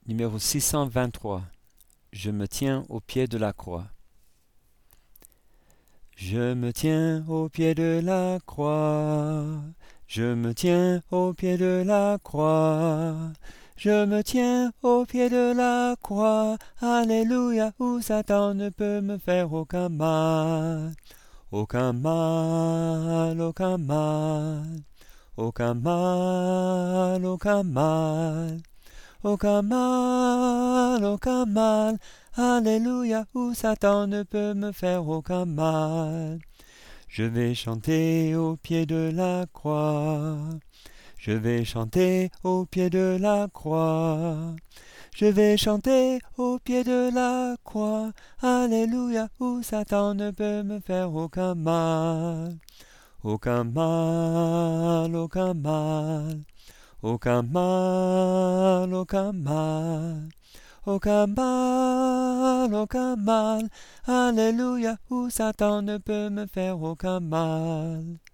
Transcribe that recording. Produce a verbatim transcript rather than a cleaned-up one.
Numéro six cent vingt-trois. Je me tiens au pied de la croix. Je me tiens au pied de la croix. Je me tiens au pied de la croix. Je me tiens au pied de la croix. Alléluia, où Satan ne peut me faire aucun mal. Aucun mal, aucun mal. Aucun mal, aucun mal. Aucun mal, aucun mal, Alléluia, où Satan ne peut me faire aucun mal. Je vais chanter au pied de la croix. Je vais chanter au pied de la croix. Je vais chanter au pied de la croix. Alléluia, où Satan ne peut me faire aucun mal. Aucun mal, aucun mal. Aucun mal, aucun mal, aucun mal, aucun mal, Alléluia, où Satan ne peut me faire aucun mal.